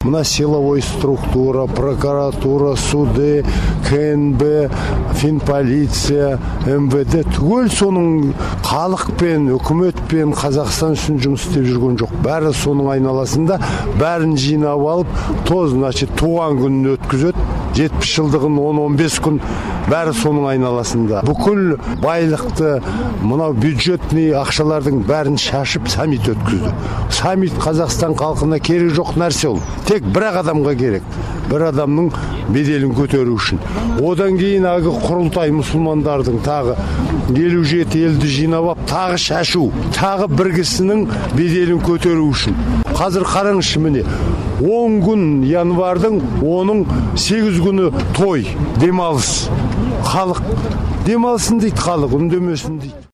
мына силовой структура, прокуратура, суды, КНБ, финполиция, МВД түгел соның халықпен, үкіметпен Қазақстан үшін жұмыс істеп жүрген жоқ. Бәрі соның айналасында, бәрін жинап алып, туған күнін өткізеді, 70 жылдығын 10-15 күн бәрі соның айналасында. Бүкіл байлықты, мынау бюджетный ақшалардың бәрін шашып саммит өткізді. Саммит Қазақстан халқына керек жоқ нәрсе ол. Тек бір адамға керек. Бір адамның беделін көтеру үшін. Одан кейін құрылтай мұсылмандардың тағы 57 елді жинап алып, тағы шашу, тағы бір кісінің беделін көтеру үшін. Қазір қараңызшы міне, 10 күн январдың 10-ның 8 күні той, демалыс. Халық демалсын дейді, халық үндемесін дейді.